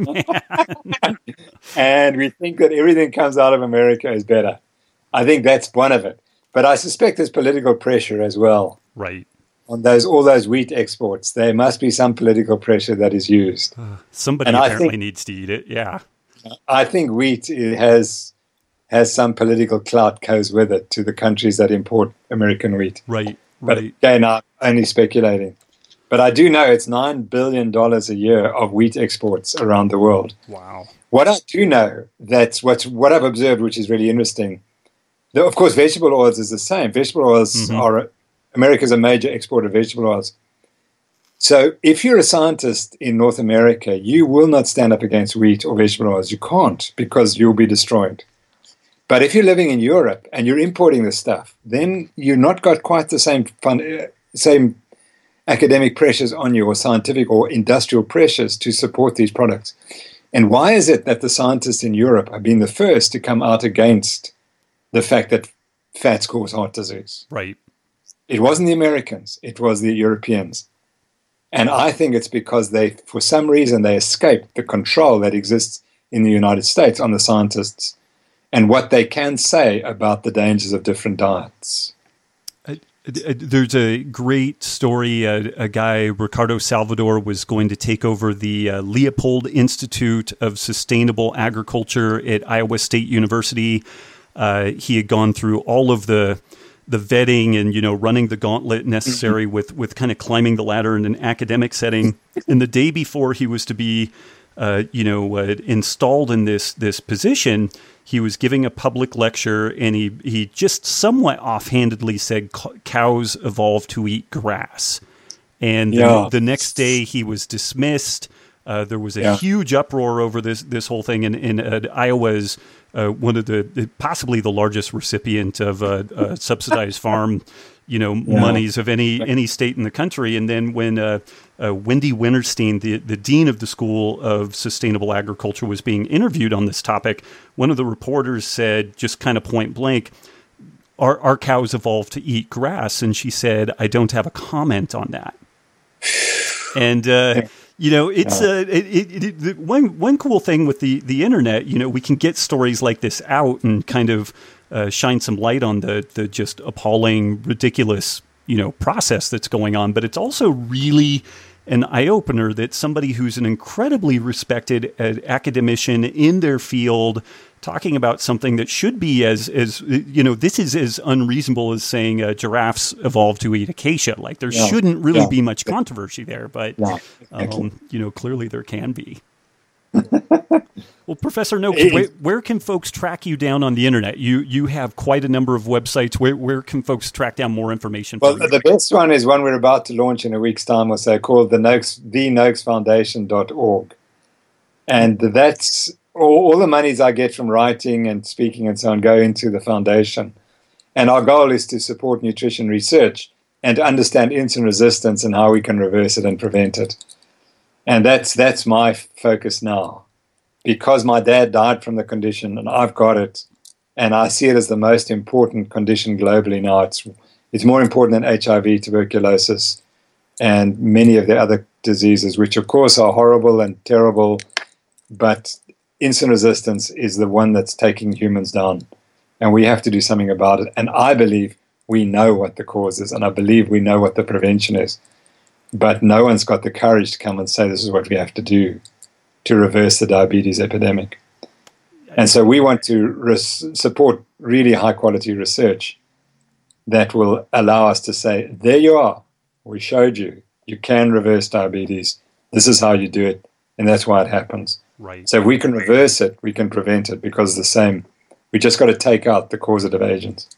And we think that everything comes out of America is better. I think that's one of it. But I suspect there's political pressure as well. Right. On all those wheat exports. There must be some political pressure that is used. Somebody apparently needs to eat it, yeah. I think wheat has some political clout goes with it to the countries that import American wheat. Right. But again, I'm only speculating. But I do know it's $9 billion a year of wheat exports around the world. Wow. What I do know, what I've observed, which is really interesting. Of course, vegetable oils is the same. Vegetable oils are America's a major exporter of vegetable oils. So if you're a scientist in North America, you will not stand up against wheat or vegetable oils. You can't, because you'll be destroyed. But if you're living in Europe and you're importing this stuff, then you've not got quite the same academic pressures on you, or scientific or industrial pressures to support these products. And why is it that the scientists in Europe have been the first to come out against the fact that fats cause heart disease? Right. It wasn't the Americans, it was the Europeans. And I think it's because for some reason, they escaped the control that exists in the United States on the scientists and what they can say about the dangers of different diets. There's a great story. A guy, Ricardo Salvador, was going to take over the Leopold Institute of Sustainable Agriculture at Iowa State University. He had gone through all of the vetting and, running the gauntlet necessary with kind of climbing the ladder in an academic setting. And the day before he was to be, installed in this position, he was giving a public lecture, and he just somewhat offhandedly said cows evolved to eat grass. And the next day he was dismissed. There was a huge uproar over this whole thing, and Iowa's one of possibly the largest recipient of subsidized farm, monies of any state in the country. And then when Wendy Winterstein, the dean of the School of Sustainable Agriculture, was being interviewed on this topic, one of the reporters said, just kind of point blank, "Our cows evolved to eat grass?" And she said, "I don't have a comment on that." And it's one cool thing with the internet. We can get stories like this out and kind of shine some light on the just appalling, ridiculous process that's going on. But it's also really an eye-opener that somebody who's an incredibly respected academician in their field, talking about something that should be as this is as unreasonable as saying giraffes evolved to eat acacia. Like there shouldn't really be much controversy there, but clearly there can be. Well, Professor Noakes, where can folks track you down on the internet? You have quite a number of websites. Where can folks track down more information? Well, the best one is one we're about to launch in a week's time or so, called thenoakesfoundation.org. And that's all the monies I get from writing and speaking and so on go into the foundation. And our goal is to support nutrition research and to understand insulin resistance and how we can reverse it and prevent it. And that's my focus now. Because my dad died from the condition and I've got it, And I see it as the most important condition globally now. It's more important than HIV, tuberculosis, and many of the other diseases, which of course are horrible and terrible, but insulin resistance is the one that's taking humans down. And we have to do something about it. And I believe we know what the cause is, and I believe we know what the prevention is. But no one's got the courage to come and say this is what we have to do to reverse the diabetes epidemic. And so we want to support really high-quality research that will allow us to say, there you are. We showed you. You can reverse diabetes. This is how you do it, and that's why it happens. Right. So if we can reverse it, we can prevent it because it's the same. We just got to take out the causative agents.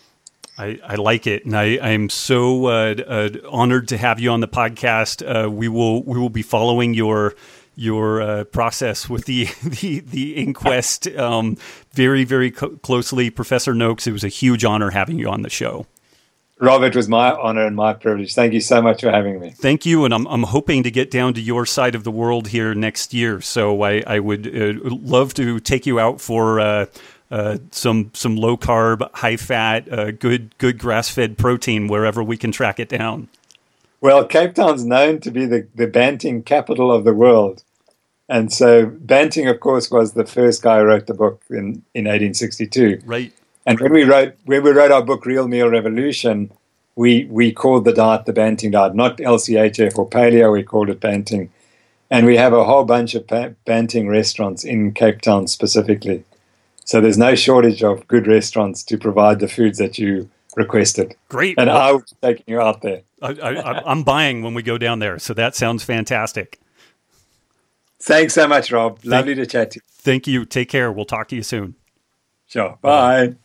I like it, and I'm so honored to have you on the podcast. We will be following your process with the inquest very, very closely. Professor Noakes, it was a huge honor having you on the show. Rob, it was my honor and my privilege. Thank you so much for having me. Thank you, and I'm hoping to get down to your side of the world here next year. So I would love to take you out for some low carb, high fat, good grass fed protein wherever we can track it down. Well, Cape Town's known to be the Banting capital of the world. And so Banting, of course, was the first guy who wrote the book in 1862. Right. And when we wrote our book, Real Meal Revolution, we called the diet the Banting diet, not LCHF or paleo, we called it Banting. And we have a whole bunch of Banting restaurants in Cape Town specifically. So there's no shortage of good restaurants to provide the foods that you requested. Great. And I was taking you out there. I'm buying when we go down there. So that sounds fantastic. Thanks so much, Rob. Lovely to chat to you. Thank you. Take care. We'll talk to you soon. Sure. Bye.